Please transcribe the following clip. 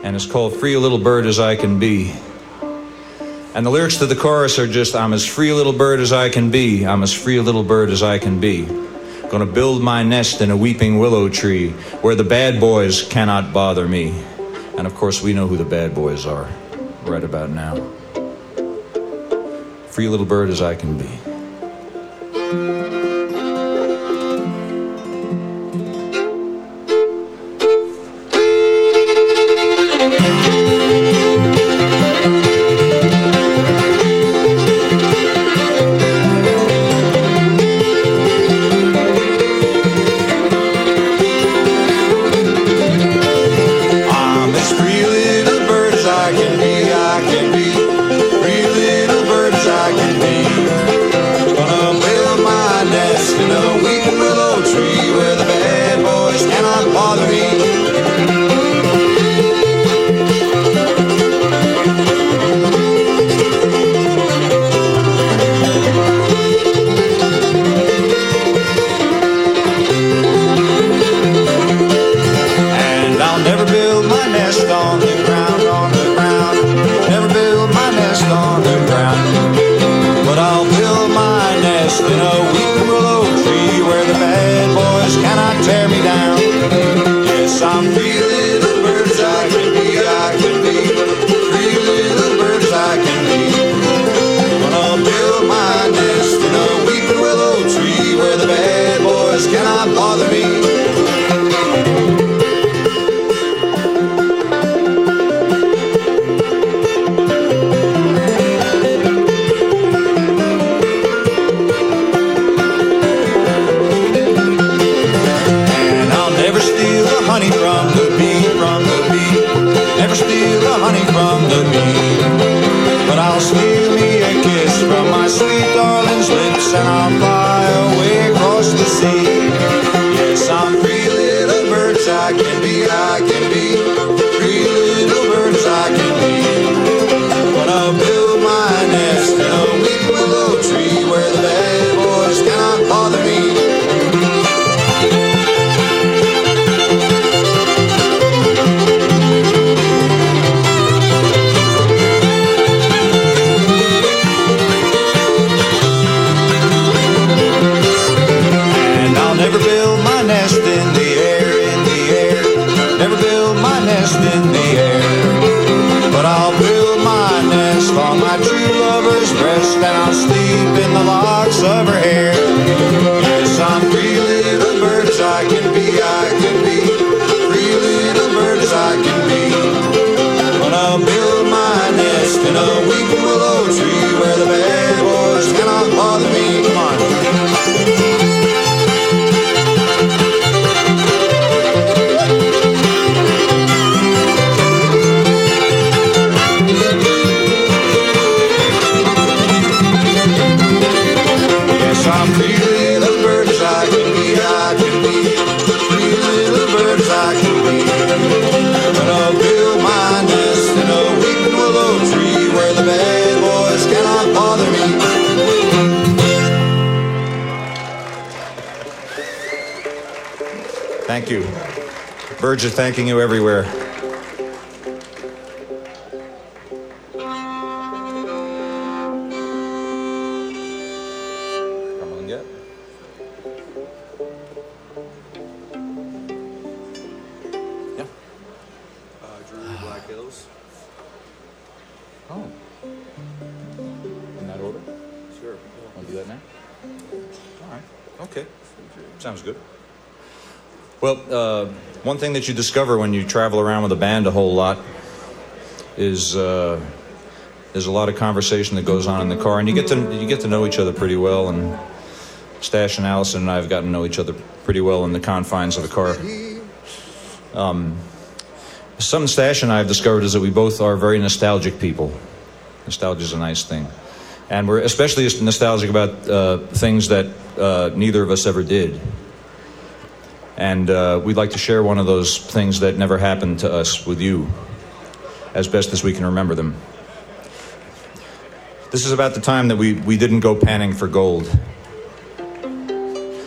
and it's called Free a Little Bird as I Can Be. And the lyrics to the chorus are just, I'm as free a little bird as I can be, I'm as free a little bird as I can be. Gonna build my nest in a weeping willow tree where the bad boys cannot bother me. And of course we know who the bad boys are right about now. Free a little bird as I can be. Thank you. Birds are thanking you everywhere. Come on, get. Yeah. Drew Black Hills. Oh. In that order? Sure. Want to do that now? All right. Okay. Sounds good. Well, one thing that you discover when you travel around with a band a whole lot is there's a lot of conversation that goes on in the car, and you get to know each other pretty well. And Stash and Allison and I have gotten to know each other pretty well in the confines of the car. Something Stash and I have discovered is that we both are very nostalgic people. Nostalgia is a nice thing, and we're especially nostalgic about things that neither of us ever did. And we'd like to share one of those things that never happened to us with you, as best as we can remember them. This is about the time that we didn't go panning for gold.